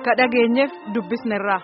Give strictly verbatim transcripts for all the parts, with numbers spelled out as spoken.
ka dhageenyeef dubbisnerraa.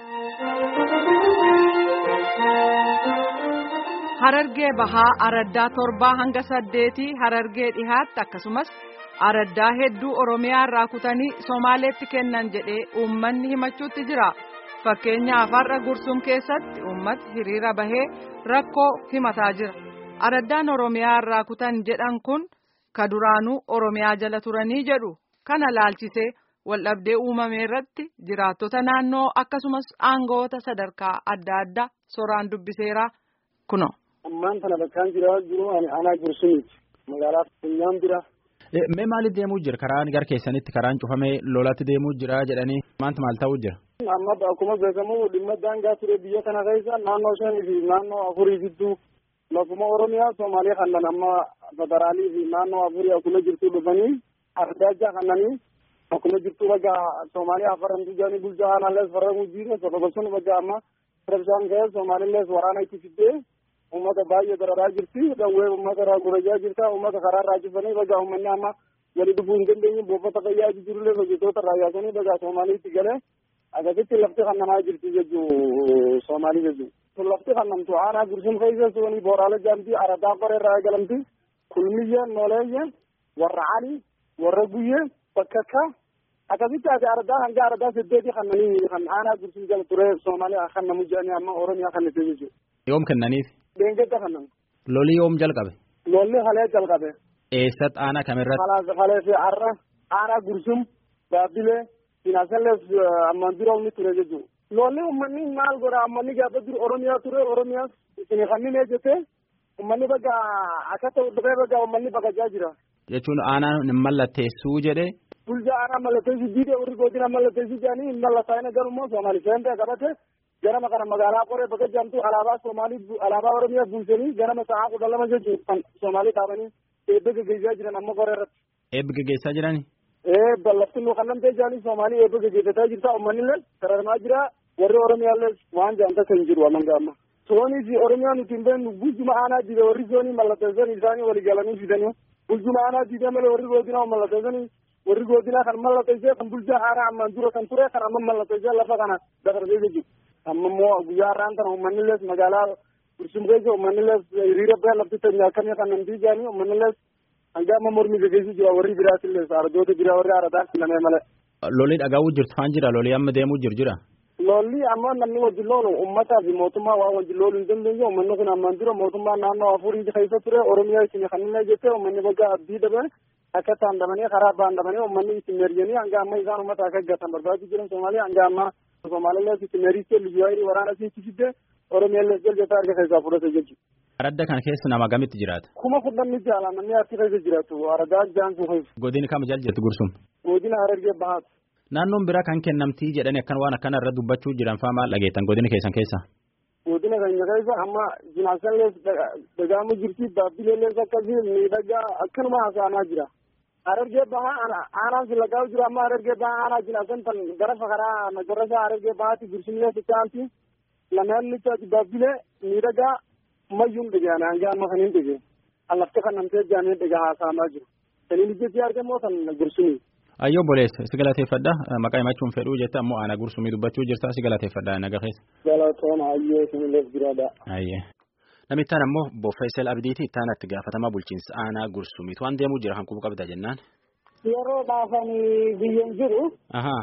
Harargee bahaa araddaa torbaa hanga saddeetii harargee dhihaatti akkasumas araddaa hedduu Oromiyaa irraa kutanii Somaaleetti kennan jedhee uummanni himachuutti jira. Fakkeenyaaf har'a Gursum keessatti uummati hiriira bahee rakkoo himataa jira. Araddaan Oromiyaa irraa kutan jedhan kun ka duraanuu Oromiyaa jala turanii jedhu. Kana laalchisee waldhabdee uumame irratti jiraattota naannoo akkasumas aangoota sadarkaa adda addaa soraan dubbiseera kuno. Ammaan kana bakkaan jira jiru aanaa Gursumiiti. Magaalaa Funyaan bira. Mee maaliif deemuu jira? Karaan gara keessanitti karaan cufamee lolatti deemuu jira jedhanii maanta maal ta'uu jira? Amma akkuma beekamu dhimma daangaa ture biyya kana keessa naannoo shanii fi naannoo afurii gidduu lafuma Oromiyaa Somaaliyaa kannan amma federaalii fi naannoo afurii akkuma jirtu dhufanii ardaajaa kannanii akkuma jirtu baga Somaaliyaa afarantu jaanii bulchaa aanalees faramuu jiire sababa sun baga amma rabshaan ka'ee Somaalilees waraana itti fiddee ummata baay'ee dararaa jirti dhawwee ummata irraa gurajaa jirta ummata karaa irraa cufanii baga uummanni amma wali dhufuu hin dandeenye buufata fayyaa jirullee hojjettoota irraa yaasanii baga Somaaliitti galee akkasitti lafti kannamaa jirti jechuu Somaalii jechuu lafti kannamtu aanaa Gursum keessa suni booraalee jaamtii aradaa qoree irraa eegalamti kulmiyyee nooleeyye warra ali warra guyyee bakkakka akkasitti ati aradaa hanga aradaa saddeetii kannanii kan aanaa Gursum jala ture Somaalii kannamu jedhanii amma Oromiyaa kannate jechuu. Yoom kennaniif? Deengedda kannamu. Lolli yoom jalqabe? Lolli halee jalqabe. Eessatti aanaa kamirratti? Halee halee fi arra aanaa Gursum Baabbilee Sinaasallees ammaan dura humni ture jechuudha. Lolli uummanni maal godha ammanni gaafa jiru Oromiyaa ture Oromiyaas isin kanneen ejjete uummanni baga akka ta'u dhufee baga uummanni bagajaa jira. Jechuun aanaan mallatteessuu jedhee. Bulchaa aanaa mallatteessuu diidee warri godina mallatteessuu jedhanii hin mallattaa'ina garummaa Soomaalii seentee qabate ganama kana magaalaa qoree bakka jaamtu alaabaa Soomaalii alaabaa Oromiyaa bulchanii ganama sa'aa kudha lama jechuun kan Soomaalii qaabanii eebba gaggeessaa jiran amma qoree irratti. Eebba gaggeessaa jirani? Ee ballafti nu kannamtee jaanii Soomaalii eebba gaggeeffataa jirta uummanillee sararamaa jira warri Oromiyaallee waan jaanta kan jiru amma gaama. Soonii fi Oromiyaa nuti hin beeknu bulchuma aanaa diide warri soonii mallatteessan isaanii walii galanii fidanii bulchuma aanaa diide malee warri godinaa mallatteessanii warri godinaa kan mallatteessee kan bulchaa haaraa ammaan dura kan ture kan amma mallatteessee lafa kana dabarsee jechuudha. Amma immoo guyyaa har'aan kana uummanillee magaalaa Gursum keessa uummanillee hiriira ba'ee lafti teenyaa akkamii kan namtii jaanii uummanillee hanga amma mormi gaggeessu jira warri biraatillee ardoota jira warri aradaa filamee malee. Lolli dhagaa'uu jirtu faan jira lolli amma deemuu jiru jira. Lolli amma namni wajjin loolu uummataa fi mootummaa waa wajjin loolu hin dandeenye uummanni kun ammaan dura mootummaa naannoo afurii keessa ture Oromiyaa isin kanneen jettee uummanni bakka abdii dabee akka taandamanii karaa baandamanii uummanni isin merjanii hanga amma isaan uummata akka gatan barbaachisu jiran Soomaalii hanga amma Soomaalillee isin meriittee liyyuu waraana isin fidde Oromiyaallee jaljataa arga keessaa fudhate jechuudha. Aradda kana keessa nama gamitti jiraata? Kuma fudhanni jaala namni achi keessa jiraatu aradaa jaansu keessa. Godina kam jala jirtu Gursum? Godina Harargee Bahaati. Naannoon biraa kan kennamtii jedhanii akkan waan akkana irra dubbachuu jiran faa maal dhageettan godina keessan keessa? Godina keenya keessa amma jinaasallee dagaamu jirti baabbileellee akkasii miidhagaa akkanuma haasa'amaa jira. Harargee Bahaa aanaan silaqaa jiru amma Harargee Bahaa aanaa jinaasan tan gara fakaraa nagarrasaa Harargee Bahaati Gursumlee sichaanti lameen lichaati baabbilee miidhagaa mayyuun dhaga'an hanga amma kan hin dhaga'e. Allafte kan namtee jaanee dhagaa haasa'amaa jiru. Saniin ijjeetii argamoo kan Gursumii. Ayyoo boleessa si galateeffadha maqaa himachuun fedhuu jetta ammoo ana Gursumii dubbachuu jirta si galateeffadha naga keessa. Galatoon ayyee sinileef jiraadha. Ayyee. Namittaan ammoo Obbo Faisal Abdiiti ittaan itti gaafatamaa bulchiinsa aanaa Gursumiitu waan deemuu jira kan quba qabda jennaan. Yeroo dhaafanii biyyan jiru. Ahaa.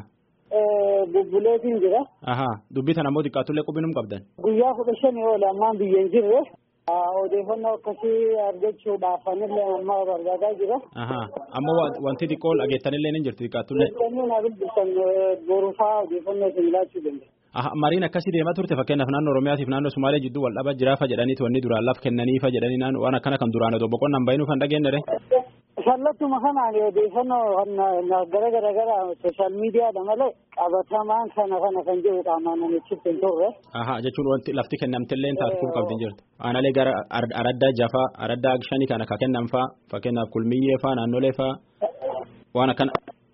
Bubbuleetiin jira. Ahaa dubbitan ammoo xiqqaatullee qubinum qabdan. Guyyaa kudha shanii oola ammaan biyyan jirre. Odeeffannoo akkasii argachuudhaaf anillee amma barbaadaa jira. Ammoo wanti xiqqoo dhageettanillee ni jirti xiqqaattullee. Odeeffannoo na bilbiltan boruufaa odeeffannoo isin laachuu danda'a. Mariin akkasii deemaa turte fakkeenyaaf naannoo Oromiyaatiif naannoo Sumaalee jidduu wal dhabaa jiraafa jedhaniiti wanni duraan laf kennaniifa jedhanii waan akkana kan duraan otoo boqonnaan bahinuu kan dhageenyere. Sallattuma kanaan odeeffannoo gara gara gara sooshaal miidiyaadha malee qabatamaan kana kana kan jiru qaamaan namichi hin turre. Jechuun wanti lafti kennamtillee taatu kuuf qabdi jirtu. Aanaalee gara araddaa jafaa araddaa shanii kana ka kennan faa fakkeenyaaf kulmiyyee faa naannolee faa waan akkana.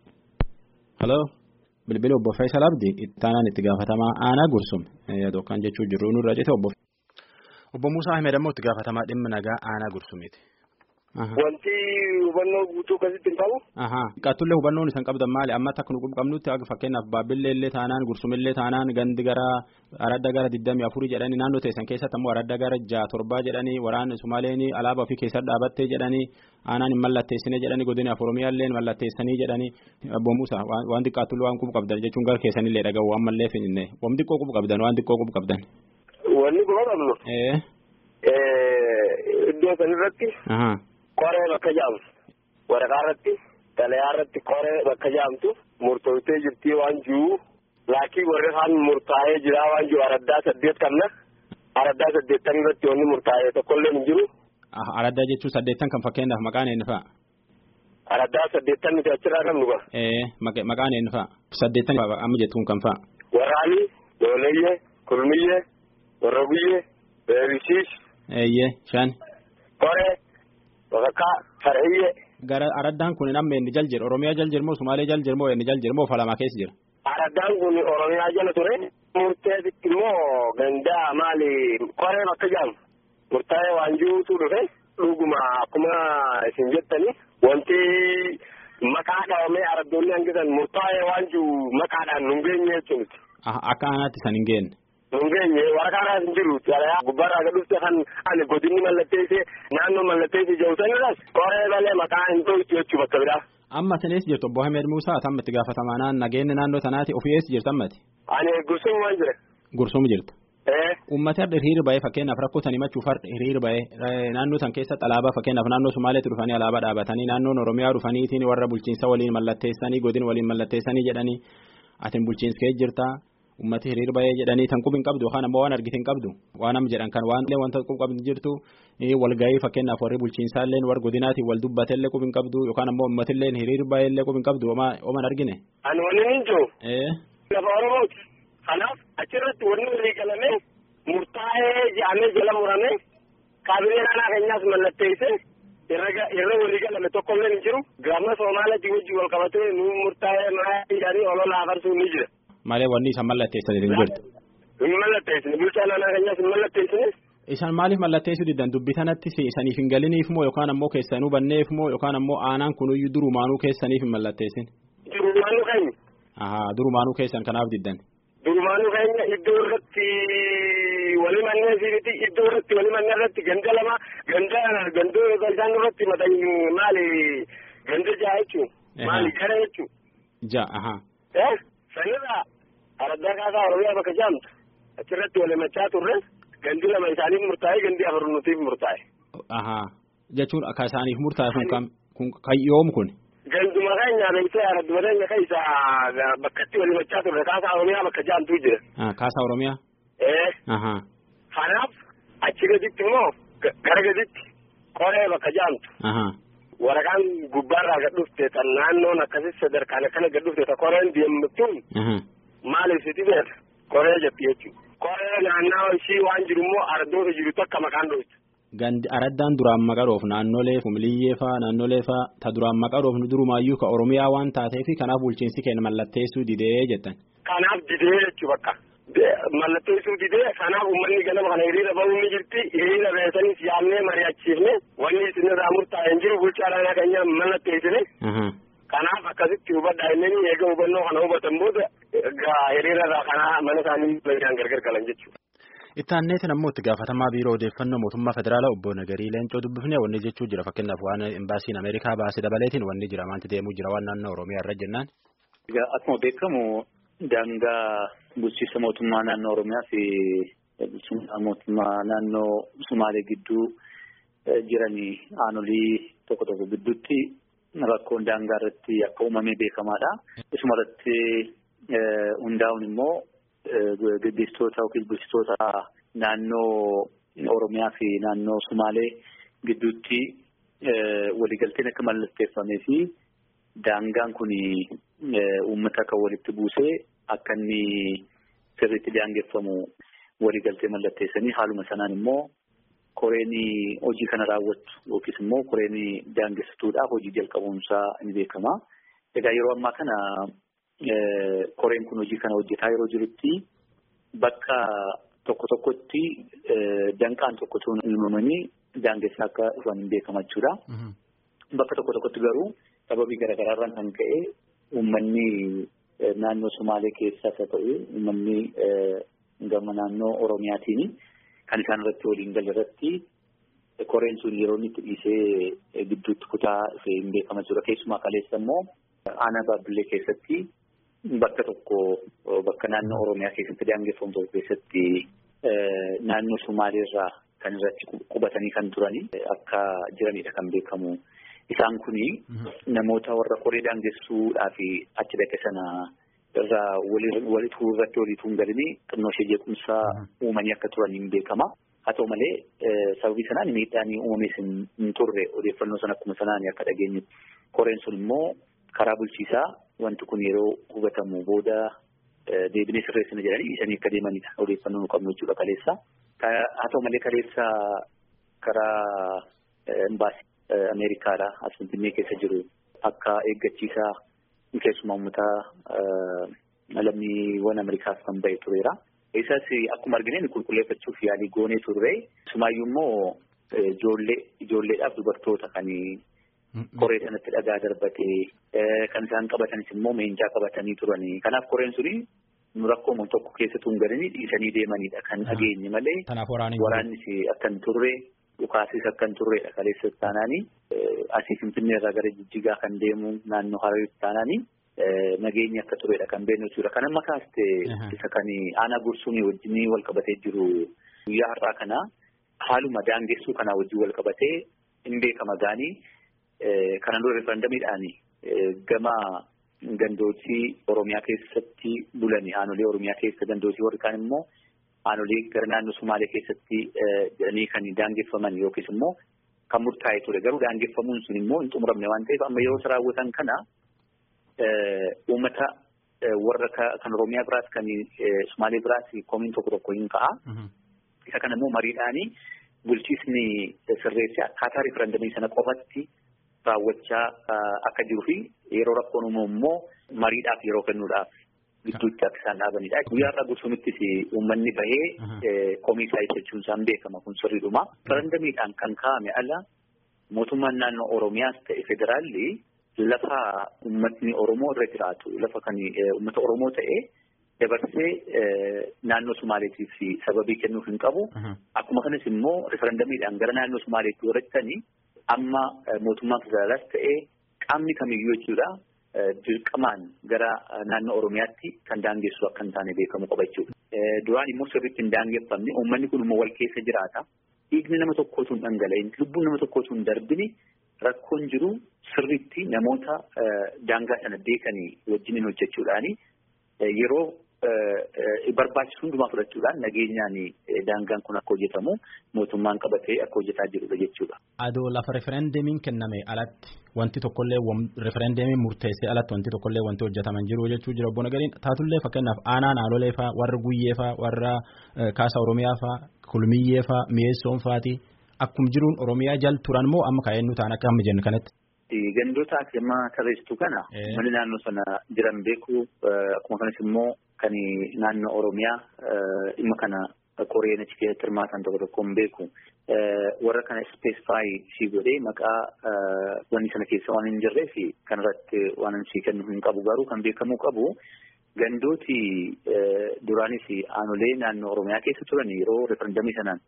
Haloo bilbila Obbo Faisal Abdii ittaanaan itti gaafatamaa aanaa Gursum yookaan jechuu jirru nurra jette obbo. Obbo Muusaa Ahmed ammoo itti gaafatamaa dhimma nagaa aanaa Gursumiiti. wanti hubannoo guutuu akkasitti hin qabu. Qaatullee hubannoon isaan qabdan maali amma akka nu qabnutti akka fakkeenyaaf baabbillee illee taanaan gursumillee taanaan gandi gara aradda gara digdamii afurii jedhanii naannoo teessan keessatti ammoo aradda gara ja'a torbaa jedhanii waraana Sumaaleen alaabaa ofii keessa dhaabattee jedhanii aanaan hin mallatteessine jedhanii godina Oromiyaallee mallatteessanii jedhanii Obbo Muusaa waan xiqqaatullee waan qubu qabdan jechuun gara keessanillee dhaga'u waan mallee finne waan xiqqoo qubu qabdan waan xiqqoo qubu qabdan. Wanni qubu qabnu. Iddoo sanirratti. Qoree bakka jaamtu waraqaa irratti xalayaa irratti qoree bakka jaamtu murtooftee jirtii waan jiru laakii warri kaan murtaa'ee jira waan jiru araddaa saddeet qabna araddaa saddeettan irratti wanni murtaa'ee tokkollee hin jiru. Araddaa jechuun saddeettan kan fakkeenyaaf maqaan eenyu fa'a? Araddaa saddeettan nuti achirraa qabnu ba. Maqaan eenyu fa'a? Saddeettan amma jettuun kan fa'a? Waraanii, Dooleyyee, Kulmiyyee, Warroguyyee, Beerisiis. Eeyyee shan. Qoree. Bakka Far'iyyee. Gara araddaan kun amma inni jal jira Oromiyaa jal jirmoo Sumaalee jal jirmoo inni jal jirmoo Falamaa keessa jira. Araddaan kun Oromiyaa jala ture murteessitti immoo gandaa maali qoree bakka jaamu murtaa'ee waan jiruutu dhufe dhuguma akkuma isin jettanii wanti maqaa dhaabamee araddoonni hangisan murtaa'ee waan jiru maqaadhaan nu hin geenye jechuudha. Akka aanaatti san hin geenye. Nungeenye waraqaa hin jiru xalayaa gubbaarraa gadhuufte kan ani godinni mallatteessee naannoo mallatteessee jiru sanirras qoree malee maqaa hin tolchu jechuu bakka biraa. Amma sinis jirtu Obbo Ahmed Muusaa amma itti gaafatamaa nageenya naannoo sanaati ofii eessa jirtu ammati? Ani Gursum waan jira. Gursum jirtu. Uummatni har'a hiriira ba'ee fakkeenyaaf rakkoo san himachuuf har'a hiriira ba'ee naannoo san keessatti alaabaa fakkeenyaaf naannoo Sumaaleetti dhufanii alaabaa dhaabatanii naannoon Oromiyaa dhufaniitiin warra bulchiinsa waliin mallatteessanii godin waliin mallatteessanii jedhanii atin bulchiinsa kee jirta. Ummati hiriira ba'ee jedhanii tan qubin qabdu yookaan ammoo waan argite hin qabdu waan am jedhan kan waan wanta qub qabdu jirtu walgahii fakkeenyaaf warri bulchiinsaallee warra godinaatiin wal dubbateellee qubin qabdu yookaan ammoo ummatillee hiriira ba'eellee qubin qabdu ooman argine. Ani wanni hin jiru. Lafa Oromooti. Kanaaf achirratti wanni walii galame murtaa'ee jedhamee jala murame kaabinee naannoo keenyaas mallatteessee irra walii galame tokkollee hin jiru gama Somaaliitii wajjin wal qabatee nu murtaa'ee maraa jedhanii olola afarsuu ni jira. Malee wanni isaan mallatteessanii hin jirtu. Hin mallatteessine bulchaa naannoo keenyaas hin mallatteessine. Isaan maaliif mallatteessuu diddan dubbii sanatti isaniif hin galiniif moo yookaan ammoo keessanuu banneef moo yookaan ammoo aanaan kunuyyuu durumaanuu keessaniif hin mallatteessin. Durumaanuu keenya. Ahaa durumaanuu keessan kanaaf diddan. Durumaanuu keenya iddoo irratti walii mannee siibiti iddoo irratti walii mannee irratti ganda lama ganda gandoo isaan irratti matanii maali ganda ja'a jechuun maali gara jechuun. Ja'a ahaa. Sanirraa araddaa kaasaa Oromiyaa bakka jaamtu achirratti wal himachaa turre gandi lama isaaniif murtaa'e gandi afur nutiif murtaa'e. Ahaa jechuun akka isaaniif murtaa'e kun kam kun kan yoom kun. Ganduma keenya beektee aradduma keenya keessa bakkatti wal himachaa turre kaasaa Oromiyaa bakka jaamtu jira. Kaasaa Oromiyaa. Ee. Ahaa. Kanaaf achi gaditti immoo gara gaditti qoree bakka jaamtu. Ahaa. Waraqaan gubbaarraa gad dhufte tan naannoon akkasii sadarkaan akkana gad dhufte ta qoreen deemtuun maaliif sitti beekta qoree jetti jechuudha. Qoree naannoo ishii waan jiru immoo araddoota jiru takka maqaan dhufte. Gandi araddaan duraan maqaroof naannolee Fumiliyyee fa'aa naannolee fa'aa ta duraan maqaroof nu durumaayyuu ka Oromiyaa waan taateef kanaaf bulchiinsi keenya mallatteessuu didee jettan. Kanaaf didee jechuu bakka. Mallatteessuu didee kanaaf uummanni ganama kana hiriira ba'uu ni jirti hiriira beesaniif yaamnee mari'achiifne wanni isinirraa murtaa'e hin jiru bulchaa naannoo keenya mallatteessine. Kanaaf akkasitti hubadhaa inni eega hubannoo kana hubatan booda hiriirarraa kanaa mana isaanii baay'inaan gargar galan jechuudha. Itti aanneetiin ammoo itti gaafatamaa biiroo odeeffannoo mootummaa federaalaa obbo Nagarii Leencoo dubbifnee wanni jechuu jira fakkeenyaaf waan imbaasiin Ameerikaa baasee dabaleetiin wanni jira wanti deemuu jira waan naannoo Oromiyaa irra jennaan. Akkuma beekamu daangaa bulchiinsa mootummaa naannoo Oromiyaa fi bulchiinsa mootummaa naannoo Sumaalee gidduu jiranii aanolii tokko tokko gidduutti rakkoon daangaa irratti akka uumamee beekamaadha. Isuma irratti hundaa'uun immoo gaggeessitoota yookiin bulchitoota naannoo Oromiyaa fi naannoo Sumaalee gidduutti waliigalteen akka mallatteeffamee fi daangaan kun uummata kan walitti buusee akka inni sirriitti daangeffamu waliigaltee mallatteessanii haaluma sanaan immoo koreen hojii kana raawwatu yookiis immoo koreen daangessituudhaaf hojii jalqabuunsaa ni beekama. Egaa yeroo ammaa kana koreen kun hojii kana hojjetaa yeroo jirutti bakka tokko tokkotti danqaan tokko ta'uun uumamanii daangessaa akka dhufan hin beekama jechuudha. Bakka tokko tokkotti garuu sababii garaagaraarraan kan ka'e uummanni naannoo Somaalee keessaas haa ta'u uummanni gama naannoo Oromiyaatiin kan isaan irratti waliin galle irratti koreen sun yeroo inni itti dhiisee gidduutti kutaa dhufee hin beekama jechuudha. Keessumaa kaleessa immoo aanaa Baabbillee keessatti bakka tokko bakka naannoo Oromiyaa keessatti daangeffamu tokko keessatti naannoo Somaaleerraa kan irratti qubatanii kan turani akka jiranidha kan beekamu. Isaan kuni namoota warra koree daangessuudhaa fi achi dhaqe sana irraa walitti irratti walitti hin galini xinnoo ishee jeequmsaa uumanii akka turan hin beekama. Haa ta'u malee sababii sanaan miidhaan uumamees hin turre odeeffannoo sana akkuma sanaan akka dhageenyu. Koreen sun immoo karaa bulchiisaa wanti kun yeroo hubatamu booda deebinee sirreessina jedhanii isanii akka deemanidha odeeffannoo nu qabnu jechuudha kaleessa. Haa ta'u malee kaleessa karaa imbaasii Ameerikaadha as Finfinnee keessa jiru akka eeggachiisaa keessumaa uummataa lammiiwwan Ameerikaas kan ba'e tureera. Isas akkuma argine qulqulleeffachuuf yaalii goonee turre. Sumaayyuu immoo ijoollee ijoolleedhaaf dubartoota kan koree sanatti dhagaa darbatee kan isaan qabatanis immoo meencaa qabatanii turani. Kanaaf koreen suni nu rakkoo tokko keessattuu hin galanii dhiisanii deemanidha kan dhageenye malee waraannis akka hin turre. Dhukaasis akka hin turredha kaleessa taanaanii asii Finfinnee irraa gara Jijjigaa kan deemu naannoo Hararii taanaanii nageenya akka turedha kan beeknu jechuudha. Kan amma kaaste isa kan aanaa Gursuumii wajjin wal qabatee jiru guyyaa har'aa kana haaluma daangessuu kanaa wajjin wal qabatee hin beekama gaanii kanan dura referendamiidhaan gama gandootii Oromiyaa keessatti bulanii aanolee Oromiyaa keessa gandootii warri kaan immoo aanolee gara naannoo Somaalee keessatti jedhanii kan daangeffaman yookiis immoo kan murtaa'e ture. Garuu daangeffamuun sun immoo hin xumuramne waan ta'eef amma yeroo raawwatan kana uummata warra kan Oromiyaa biraas kan Somaalee biraas komiin tokko tokko hin ka'a. Isa kana immoo mariidhaanii bulchiisni sirreessee akkaataa referendamii sana qofatti raawwachaa akka jiruu fi yeroo rakkoon uumamu immoo mariidhaaf yeroo kennuudhaaf gidduutti akka isaan dhaabanidha. Guyyaa irraa Gursuumittis uummanni bahee komii isaa ibsachuun isaan beekama kun sirriidhuma. Referendamiidhaan kan kaa'ame ala mootummaan naannoo Oromiyaas ta'e federaalli lafa uummatni Oromoo irra jiraatu lafa kan uummata Oromoo ta'e dabarsee naannoo Somaaleetiif sababii kennuuf hin qabu. Akkuma kanas immoo referendamiidhaan gara naannoo Somaaleetti warrattanii amma mootummaan federaalaas ta'e qaamni kamiyyuu jechuudha. Dirqamaan gara naannoo Oromiyaatti kan daangessu akka hin taane beekamu qaba jechuudha. Duraan immoo sirriitti hin daangeffamne uummanni kun immoo wal keessa jiraata. Dhiigni nama tokkootu hin dhangala'in, lubbuun nama tokkootu hin darbini rakkoon jiru sirriitti namoota daangaa sana beekanii wajjin hojjechuudhaani yeroo barbaachisu hundumaa fudhachuudhaan nageenyaan daangaan kun akka hojjetamu mootummaan qabatee akka hojjetaa jirudha jechuudha. Adoo lafa referendamiin kenname alatti wanti tokkollee referendamiin murteessee alatti wanti tokkollee wanti hojjetaman jiru jechuu jira obbo Nagariin. Taatullee fakkeenyaaf aanaa naannolee fa'aa warra guyyee fa'aa warra kaasa Oromiyaa fa'aa kulmiyyee fa'aa mi'eessoon fa'aati akkuma jiruun Oromiyaa jal turan moo amma kaa'ennu ta'an akka amma jennu kanatti. Gandoota akkuma tarreessitu kana mali naannoo sana jiran beeku akkuma kanas immoo kan naannoo Oromiyaa dhimma kana koreen achi keessatti hirmaatan tokko tokko hin beeku. Warra kana ispeesifaayi si godhee maqaa wanni sana keessa waan hin jirree fi kanarratti waan si kennu hin qabu garuu kan beekamuu qabu gandooti duraanis aanolee naannoo Oromiyaa keessa turan yeroo referendamii sanaan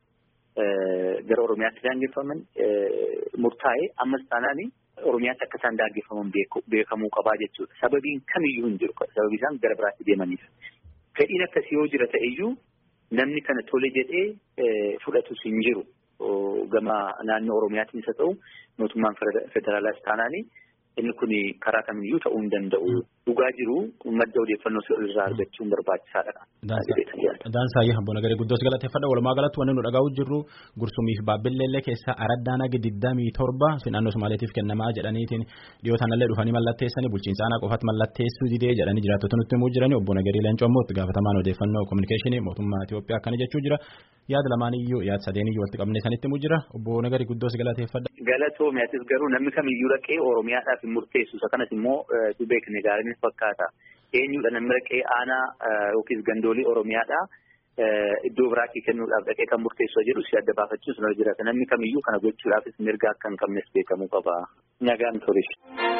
gara Oromiyaatti daangeffaman murtaa'e ammas taanaani Oromiyaatti akka isaan daangeffaman beekamuu qabaa jechuudha. Sababiin kamiyyuu hin jiru. Sababii isaan gara biraatti deemaniif. Fedhiin akkasii yoo jira ta'eyyuu namni kana tole jedhee fudhatus hin jiru. Gama naannoo Oromiyaattis haa ta'u mootummaan federaalaas taanaani inni kun karaa kamiyyuu ta'uu hin danda'u. Dhugaa jiru madda odeeffannoo irraa argachuun barbaachisaadha. Daansaayii Obbo Nagarii guddoos galateeffadha. Walumaa galatti wanni nu dhagaa'u jirru Gursuumii fi Baabilleellee keessa Araddaana digdamii torba naannoo Somaaleetiif kennamaa jedhaniitiin dhiyootanallee dhufanii mallatteessanii bulchiinsa aanaa qofaatti mallatteessuu didee jedhanii jiraattota nutti himuu jiranii Obbo Nagarii Leencoo immoo itti gaafatamaan odeeffannoo kominikeeshinii mootummaa Itoophiyaa akkana jechuu jira. Yaada lamaaniyyuu yaada sadeeniyyuu walitti qabnee sanitti himuu jira. Obbo Nagarii guddoos galateeffadha. Galatoomiyaattis garuu namni kamiyyuu dhaqee Oromiyaadhaaf hin murteessu. Isa kanas immoo du beekne gaariinis fakkaata. Eenyudha namni dhaqee aanaa yookiis gandoolii Oromiyaadhaa iddoo biraatti kennuudhaaf dhaqee kan murteessoo jedhu si adda baafachuus nama jiraata. Namni kamiyyuu kana gochuudhaafis mirga akka hin qabnes beekamuu qaba. Nagaan turis.